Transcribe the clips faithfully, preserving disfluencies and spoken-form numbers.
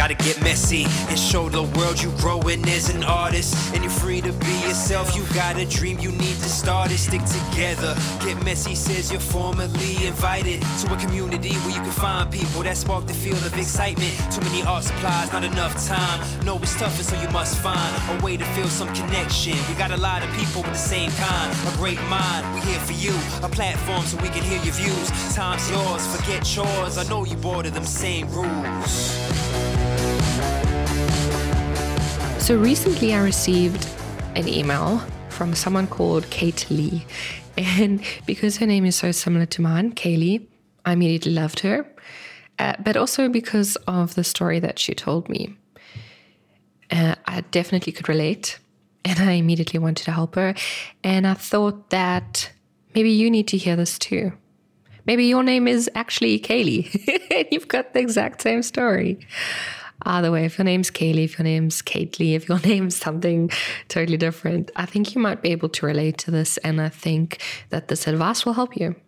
gotta get messy and show the world you growing as an artist. And you're free to be yourself. You got a dream, you need to start it. Stick together. Get messy says you're formally invited to a community where you can find people that spark the field of excitement. Too many art supplies, not enough time. No, it's tougher, so you must find a way to feel some connection. We got a lot of people with the same kind, a great mind. We here for you, a platform so we can hear your views. Time's yours, forget chores. I know you bored of them same rules. So recently I received an email from someone called Kate Lee. And because her name is so similar to mine, Kaylee, I immediately loved her. Uh, but also because of the story that she told me. Uh, I definitely could relate. And I immediately wanted to help her. And I thought that maybe you need to hear this too. Maybe your name is actually Kaylee. You've got the exact same story. Either way, if your name's Kaylee, if your name's Kate Lee, if your name's something totally different, I think you might be able to relate to this. And I think that this advice will help you.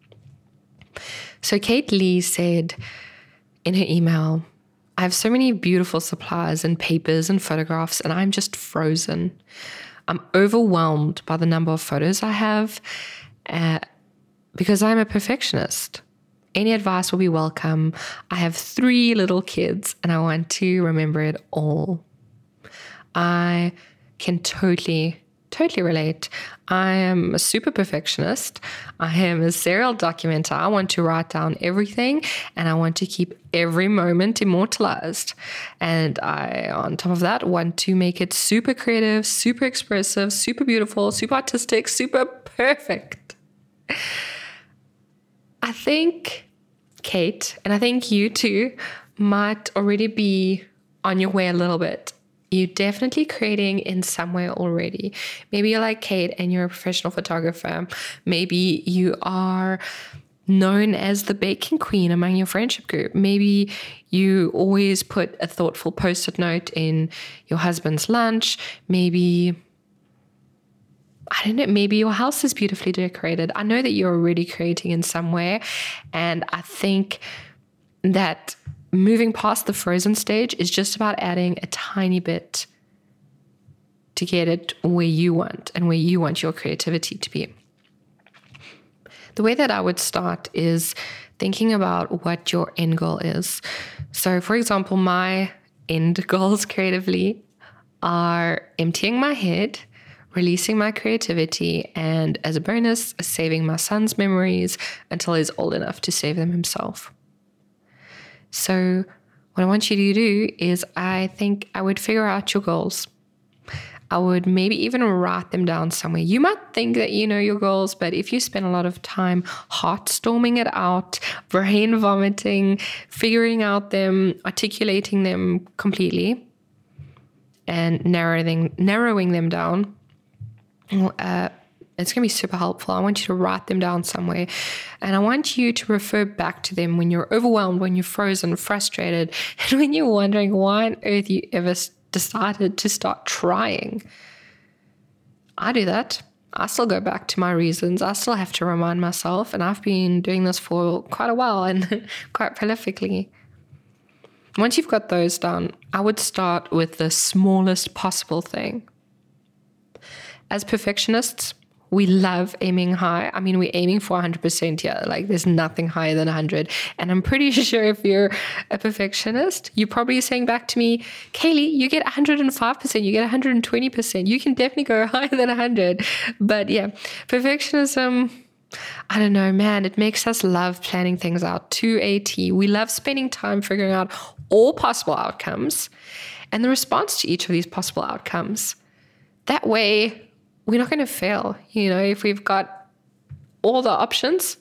So Kate Lee said in her email, I have so many beautiful supplies and papers and photographs, and I'm just frozen. I'm overwhelmed by the number of photos I have uh, because I'm a perfectionist. Any advice will be welcome. I have three little kids, and I want to remember it all. I can totally Totally relate. I am a super perfectionist. I am a serial documenter. I want to write down everything and I want to keep every moment immortalized. And I, on top of that, want to make it super creative, super expressive, super beautiful, super artistic, super perfect. I think Kate, and I think you too, might already be on your way a little bit. You're definitely creating in some way already. Maybe you're like Kate and you're a professional photographer. Maybe you are known as the baking queen among your friendship group. Maybe you always put a thoughtful post-it note in your husband's lunch. Maybe, I don't know, maybe your house is beautifully decorated. I know that you're already creating in some way. And I think that moving past the frozen stage is just about adding a tiny bit to get it where you want and where you want your creativity to be. The way that I would start is thinking about what your end goal is. So, for example, my end goals creatively are emptying my head, releasing my creativity, and as a bonus, saving my son's memories until he's old enough to save them himself. So what I want you to do is I think I would figure out your goals. I would maybe even write them down somewhere. You might think that you know your goals, but if you spend a lot of time heart-storming it out, brain vomiting, figuring out them, articulating them completely, and narrowing, narrowing them down, uh, it's going to be super helpful. I want you to write them down somewhere. And I want you to refer back to them when you're overwhelmed, when you're frozen, frustrated, and when you're wondering why on earth you ever decided to start trying. I do that. I still go back to my reasons. I still have to remind myself. And I've been doing this for quite a while and quite prolifically. Once you've got those done, I would start with the smallest possible thing. As perfectionists, we love aiming high. I mean, we're aiming for one hundred percent here. Like, there's nothing higher than one hundred. And I'm pretty sure if you're a perfectionist, you're probably saying back to me, Kaylee, you get one hundred five percent, you get one hundred twenty percent. You can definitely go higher than one hundred. But yeah, perfectionism, I don't know, man, it makes us love planning things out to a T. We love spending time figuring out all possible outcomes and the response to each of these possible outcomes. That way, we're not going to fail. You know, if we've got all the options,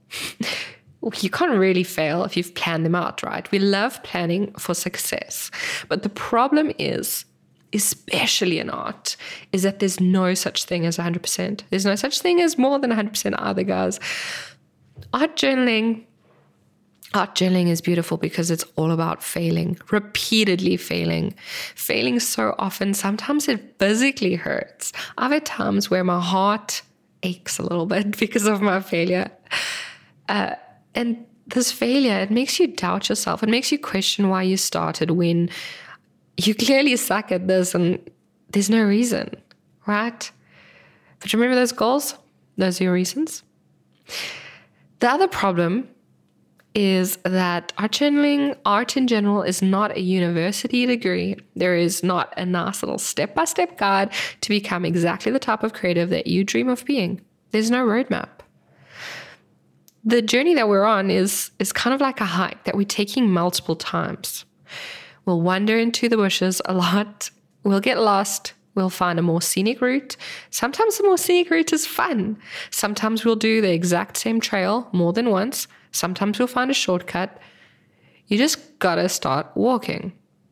you can't really fail if you've planned them out, right? We love planning for success. But the problem is, especially in art, is that there's no such thing as one hundred percent. There's no such thing as more than one hundred percent either, guys. Art journaling, art journaling is beautiful because it's all about failing, repeatedly failing. Failing so often, sometimes it physically hurts. I've had times where my heart aches a little bit because of my failure. Uh, and this failure, it makes you doubt yourself. It makes you question why you started when you clearly suck at this and there's no reason, right? But remember those goals? Those are your reasons. The other problem is that art journaling, art in general, is not a university degree. There is not a nice little step-by-step guide to become exactly the type of creative that you dream of being. There's no roadmap. The journey that we're on is, is kind of like a hike that we're taking multiple times. We'll wander into the bushes a lot. We'll get lost. We'll find a more scenic route. Sometimes the more scenic route is fun. Sometimes we'll do the exact same trail more than once. Sometimes we'll find a shortcut. You just gotta start walking.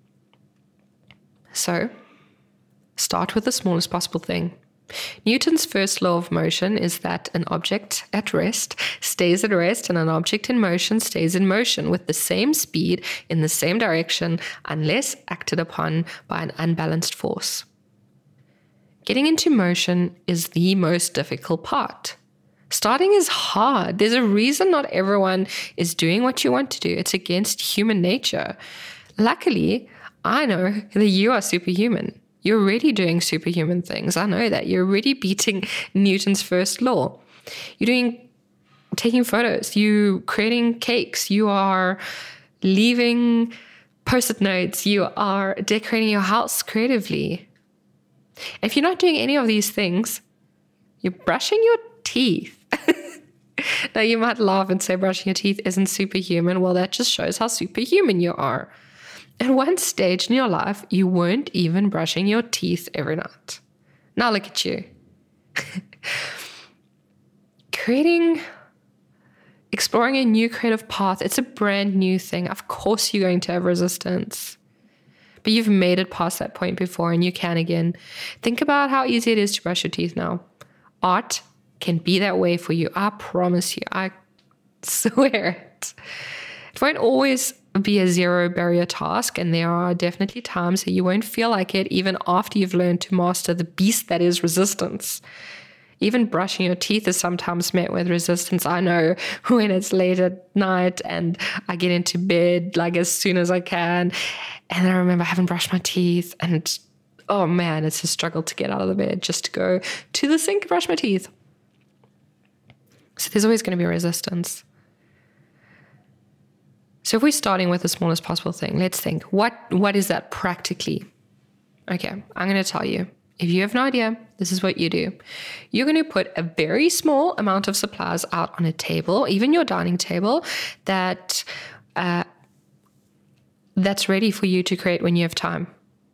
So, start with the smallest possible thing. Newton's first law of motion is that an object at rest stays at rest and an object in motion stays in motion with the same speed in the same direction unless acted upon by an unbalanced force. Getting into motion is the most difficult part. Starting is hard. There's a reason not everyone is doing what you want to do. It's against human nature. Luckily, I know that you are superhuman. You're already doing superhuman things. I know that. You're already beating Newton's first law. You're doing, taking photos. You creating cakes. You are leaving post-it notes. You are decorating your house creatively. If you're not doing any of these things, you're brushing your teeth. Now you might laugh and say brushing your teeth isn't superhuman. Well, that just shows how superhuman you are. At one stage in your life, you weren't even brushing your teeth every night. Now look at you. Creating, exploring a new creative path, it's a brand new thing. Of course you're going to have resistance. But you've made it past that point before and you can again. Think about how easy it is to brush your teeth now. Art can be that way for you. I promise you. I swear it. It won't always be a zero barrier task, and there are definitely times that you won't feel like it even after you've learned to master the beast that is resistance. Even brushing your teeth is sometimes met with resistance. I know when it's late at night and I get into bed like as soon as I can, and I remember I haven't brushed my teeth, and oh man, it's a struggle to get out of the bed just to go to the sink and brush my teeth. So there's always going to be resistance. So if we're starting with the smallest possible thing, let's think, what what is that practically? Okay, I'm going to tell you. If you have no idea, this is what you do. You're going to put a very small amount of supplies out on a table, even your dining table, that uh, that's ready for you to create when you have time.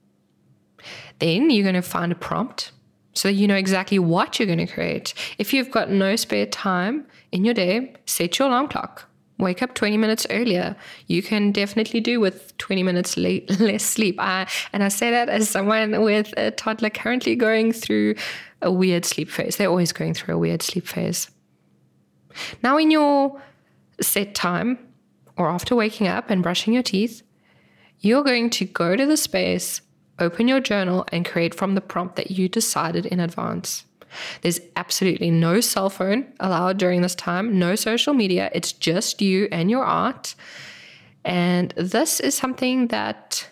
Then you're going to find a prompt so that you know exactly what you're going to create. If you've got no spare time in your day, set your alarm clock. Wake up twenty minutes earlier. You can definitely do with twenty minutes late, less sleep. I, and I say that as someone with a toddler currently going through a weird sleep phase. They're always going through a weird sleep phase. Now in your set time, or after waking up and brushing your teeth, you're going to go to the space, open your journal, and create from the prompt that you decided in advance. There's absolutely no cell phone allowed during this time, no social media. It's just you and your art. And this is something that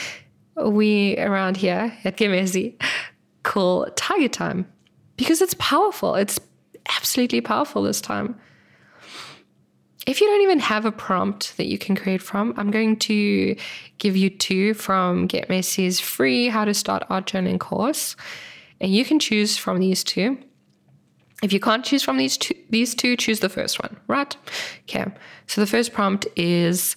we around here at Get Messy call tiger time because it's powerful. It's absolutely powerful this time. If you don't even have a prompt that you can create from, I'm going to give you two from Get Messy's free How to Start Art Journaling course. And you can choose from these two. If you can't choose from these two, these two, choose the first one, right? Okay. So the first prompt is,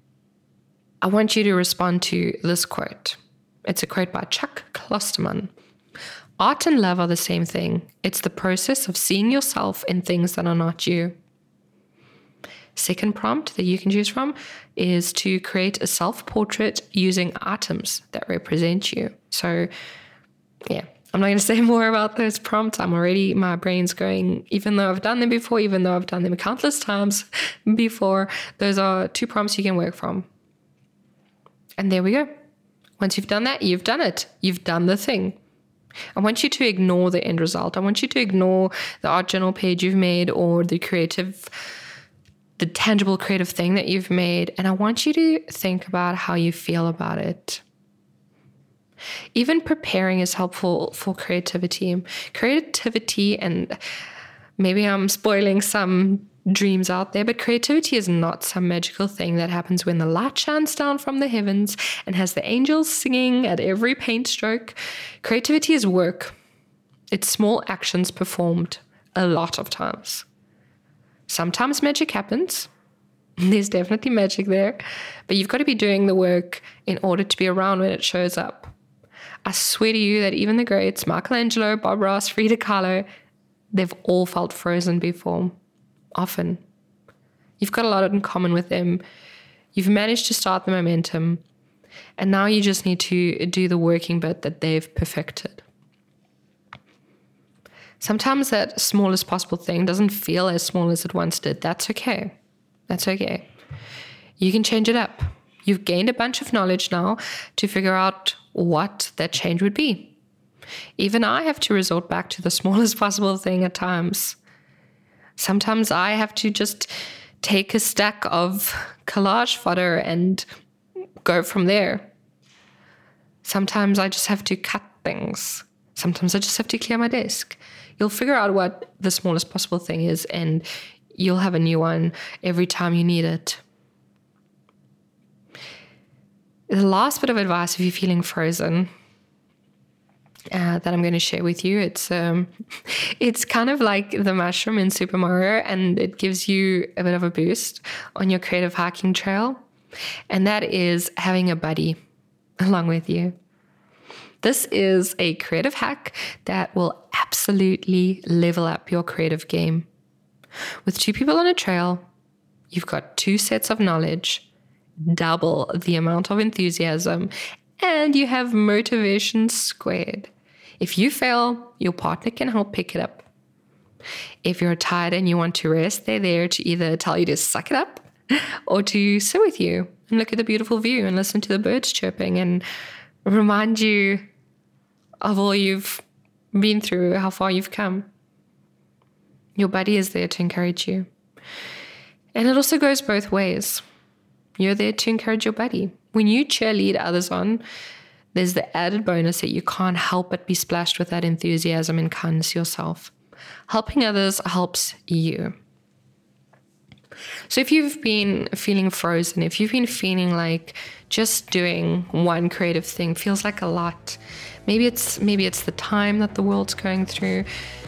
I want you to respond to this quote. It's a quote by Chuck Klosterman. Art and love are the same thing. It's the process of seeing yourself in things that are not you. Second prompt that you can choose from is to create a self-portrait using items that represent you. So, yeah. I'm not going to say more about those prompts. I'm already, my brain's going, even though I've done them before, even though I've done them countless times before, those are two prompts you can work from. And there we go. Once you've done that, you've done it. You've done the thing. I want you to ignore the end result. I want you to ignore the art journal page you've made or the creative the tangible creative thing that you've made, and I want you to think about how you feel about it. Even preparing is helpful for creativity. Creativity, and maybe I'm spoiling some dreams out there, but creativity is not some magical thing that happens when the light shines down from the heavens and has the angels singing at every paint stroke. Creativity is work. It's small actions performed a lot of times. Sometimes magic happens. There's definitely magic there, but you've got to be doing the work in order to be around when it shows up. I swear to you that even the greats, Michelangelo, Bob Ross, Frida Kahlo, they've all felt frozen before, often. You've got a lot in common with them. You've managed to start the momentum, and now you just need to do the working bit that they've perfected. Sometimes that smallest possible thing doesn't feel as small as it once did. That's okay. That's okay. You can change it up. You've gained a bunch of knowledge now to figure out what that change would be. Even I have to resort back to the smallest possible thing at times. Sometimes I have to just take a stack of collage fodder and go from there. Sometimes I just have to cut things. Sometimes I just have to clear my desk. You'll figure out what the smallest possible thing is, and you'll have a new one every time you need it. The last bit of advice, if you're feeling frozen, uh, that I'm going to share with you, it's um, it's kind of like the mushroom in Super Mario, and it gives you a bit of a boost on your creative hiking trail, and that is having a buddy along with you. This is a creative hack that will absolutely level up your creative game. With two people on a trail, you've got two sets of knowledge, double the amount of enthusiasm, and you have motivation squared. If you fail, your partner can help pick it up. If you're tired and you want to rest, they're there to either tell you to suck it up or to sit with you and look at the beautiful view and listen to the birds chirping and remind you of all you've been through, how far you've come. Your buddy is there to encourage you. And it also goes both ways. You're there to encourage your buddy. When you cheerlead others on, there's the added bonus that you can't help but be splashed with that enthusiasm and kindness yourself. Helping others helps you. So if you've been feeling frozen, if you've been feeling like just doing one creative thing feels like a lot, maybe it's maybe it's the time that the world's going through,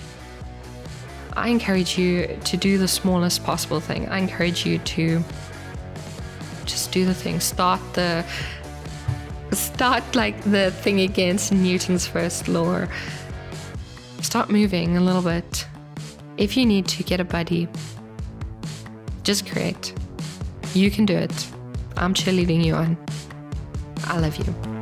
I encourage you to do the smallest possible thing. I encourage you to just do the thing. Start the start like the thing against Newton's first law. Start moving a little bit. If you need to, get a buddy. Just create. You can do it. I'm cheerleading you on. I love you.